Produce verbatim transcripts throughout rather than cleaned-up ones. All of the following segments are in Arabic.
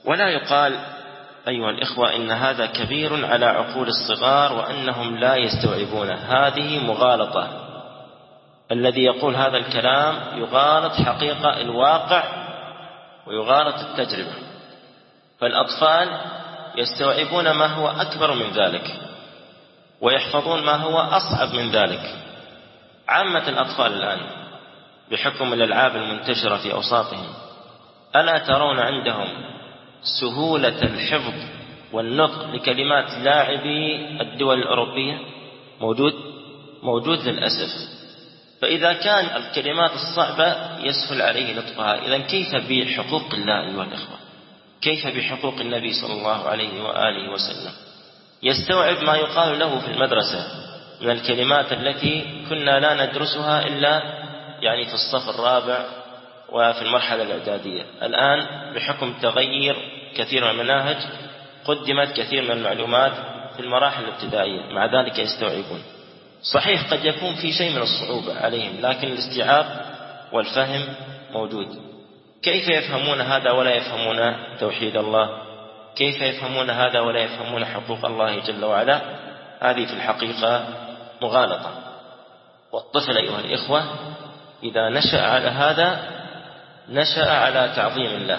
ولا يقال أيها الإخوة إن هذا كبير على عقول الصغار وأنهم لا يستوعبونه، هذه مغالطة. الذي يقول هذا الكلام يغالط حقيقة الواقع ويغالط التجربة. فالأطفال يستوعبون ما هو أكبر من ذلك ويحفظون ما هو أصعب من ذلك. عامة الأطفال الآن بحكم الألعاب المنتشرة في أوساطهم، ألا ترون عندهم سهولة الحفظ والنطق لكلمات لاعبي الدول الأوروبية؟ موجود موجود للأسف. فإذا كان الكلمات الصعبة يسهل عليه نطقها، إذن كيف بحقوق الله أيها الإخوة؟ كيف بحقوق النبي صلى الله عليه وآله وسلم؟ يستوعب ما يقال له في المدرسة من الكلمات التي كنا لا ندرسها إلا يعني في الصف الرابع وفي المرحلة الإعدادية. الآن بحكم تغيير كثير من المناهج قدمت كثير من المعلومات في المراحل الابتدائية، مع ذلك يستوعبون. صحيح قد يكون في شيء من الصعوبة عليهم، لكن الاستيعاب والفهم موجود. كيف يفهمون هذا ولا يفهمون توحيد الله؟ كيف يفهمون هذا ولا يفهمون حقوق الله جل وعلا؟ هذه في الحقيقة مغالطة. والطفل أيها الإخوة إذا نشأ على هذا نشأ على تعظيم الله،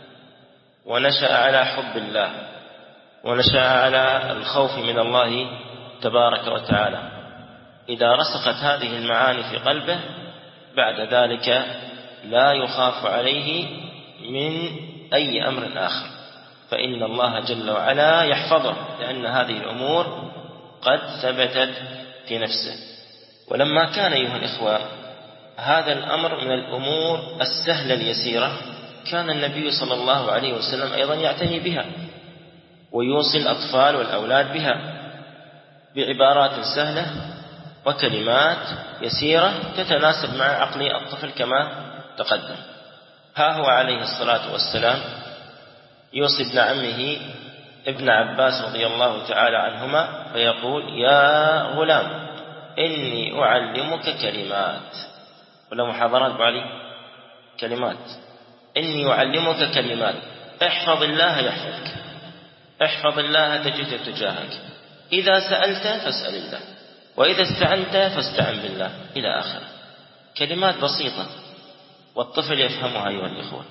ونشأ على حب الله، ونشأ على الخوف من الله تبارك وتعالى. إذا رسخت هذه المعاني في قلبه بعد ذلك لا يخاف عليه من أي أمر آخر، فإن الله جل وعلا يحفظه، لأن هذه الأمور قد ثبتت في نفسه. ولما كان أيها الإخوة هذا الأمر من الأمور السهلة اليسيرة، كان النبي صلى الله عليه وسلم أيضا يعتني بها ويوصي الأطفال والأولاد بها بعبارات سهلة وكلمات يسيرة تتناسب مع عقل الطفل كما تقدم. ها هو عليه الصلاة والسلام يوصي ابن عمه ابن عباس رضي الله تعالى عنهما فيقول: يا غلام إني أعلمك كلمات. ولا محاضرات بعلي كلمات. إني أعلمك كلمات، احفظ الله يحفظك، احفظ الله تجده تجاهك، إذا سألت فاسأل الله، وإذا استعنت فاستعن بالله، إلى آخر. كلمات بسيطة والطفل يفهمها أيها الإخوة.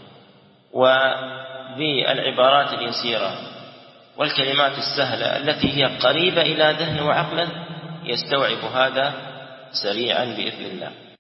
وبالعبارات اليسيرة والكلمات السهلة التي هي قريبة إلى ذهن وعقله يستوعب هذا سريعا بإذن الله.